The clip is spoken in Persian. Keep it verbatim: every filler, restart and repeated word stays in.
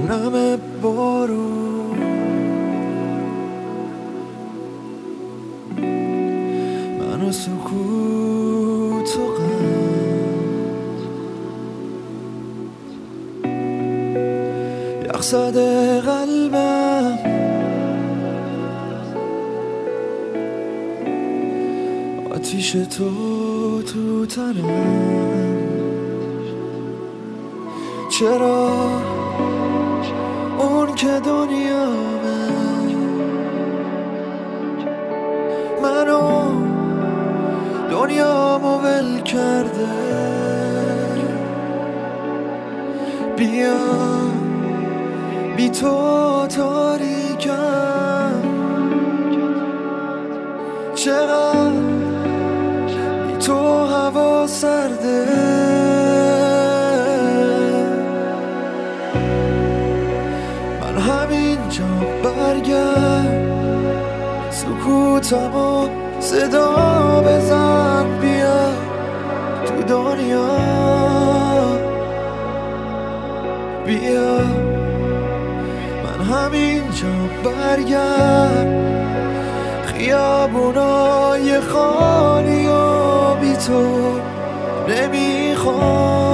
نم بارون من و سکوت و غم یخزد قلبم آتیش تو تو تنم چرا اون که دنیامه منو دنیامو ول کرده بیا بی تو تاریکم چقدر بی تو هوا سرده من همینجا برگرد سکوتمو صدا بزن بیا تو دنیا بیا من همینجا برگرد خیابونای خالی و بی تو نمیخوام